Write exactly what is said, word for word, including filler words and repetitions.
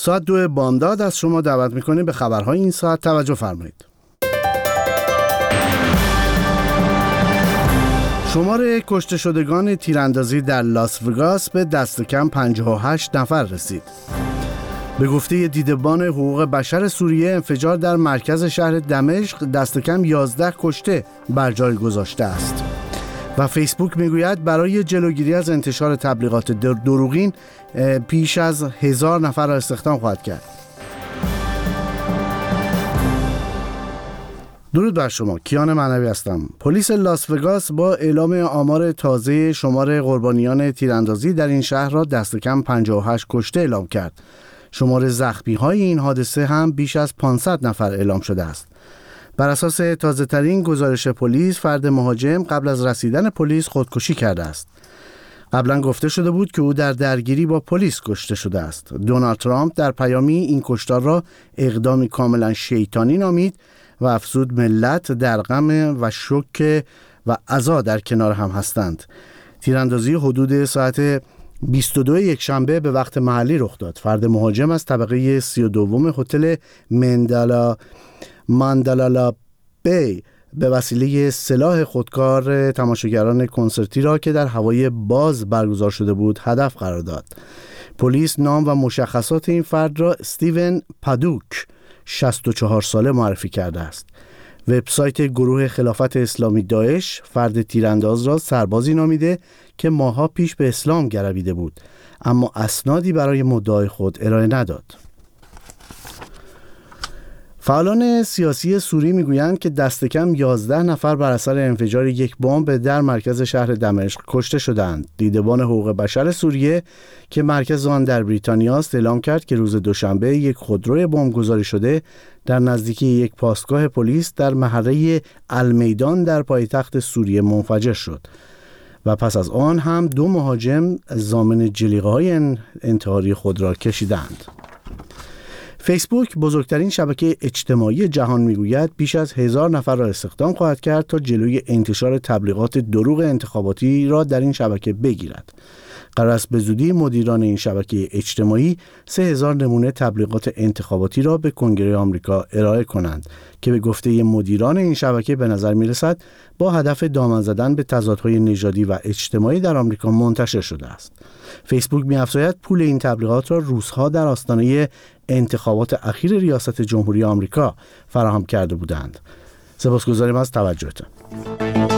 ساعت دو بامداد از شما دعوت میکنیم به خبرهای این ساعت توجه فرمایید. شمار کشته شدگان تیراندازی در لاس وگاس به دست کم پنجاه و هشت نفر رسید. به گفته دیدبان حقوق بشر سوریه، انفجار در مرکز شهر دمشق دست کم یازده کشته بر جای گذاشته است. و فیسبوک میگوید برای جلوگیری از انتشار تبلیغات دروغین پیش از هزار نفر را استخدام خواهد کرد. درود بر شما، کیان معنوی هستم. پلیس لاس وگاس با اعلام آمار تازه شمار قربانیان تیراندازی در این شهر را دست کم پنجاه و هشت کشته اعلام کرد. شمار زخمی‌های این حادثه هم بیش از پانصد نفر اعلام شده است. بر اساس تازه‌ترین گزارش پلیس، فرد مهاجم قبل از رسیدن پلیس خودکشی کرده است. قبلا گفته شده بود که او در درگیری با پلیس کشته شده است. دونالد ترامپ در پیامی این کشتار را اقدامی کاملا شیطانی نامید و افزود ملت در غم و شوک و عزا در کنار هم هستند. تیراندازی حدود ساعت بیست و دو یک شنبه به وقت محلی رخ داد. فرد مهاجم از طبقه سی و دوم هتل مندالا ماندالالا بی به وسیله سلاح خودکار تماشاگران کنسرتی را که در هوای باز برگزار شده بود هدف قرار داد. پلیس نام و مشخصات این فرد را استیون پادوک شصت و چهار ساله معرفی کرده است. وبسایت گروه خلافت اسلامی داعش فرد تیرانداز را سربازی نامیده که ماه‌ها پیش به اسلام گرویده بود، اما اسنادی برای مدعای خود ارائه نداد. فعالان سیاسی سوری میگویند که دست کم یازده نفر بر اثر انفجار یک بمب در مرکز شهر دمشق کشته شدند. دیدبان حقوق بشر سوریه که مرکز آن در بریتانیا است اعلام کرد که روز دوشنبه یک خودروی بمبگذاری شده در نزدیکی یک پاسگاه پلیس در محله المیدان در پایتخت سوریه منفجر شد و پس از آن هم دو مهاجم ضامن جلیقه‌های انتحاری خود را کشیدند. فیسبوک، بزرگترین شبکه اجتماعی جهان، میگوید بیش از هزار نفر را استخدام خواهد کرد تا جلوی انتشار تبلیغات دروغ انتخاباتی را در این شبکه بگیرد. قرار است به زودی مدیران این شبکه اجتماعی سه هزار نمونه تبلیغات انتخاباتی را به کنگره آمریکا ارائه کنند که به گفته مدیران این شبکه به نظر میرسد با هدف دامن زدن به تضادهای نژادی و اجتماعی در آمریکا منتشر شده است. فیسبوک می‌افزاید پول این تبلیغات را روس‌ها در آستانه انتخابات اخیر ریاست جمهوری آمریکا فراهم کرده بودند. سپاسگزاریم از توجهتان.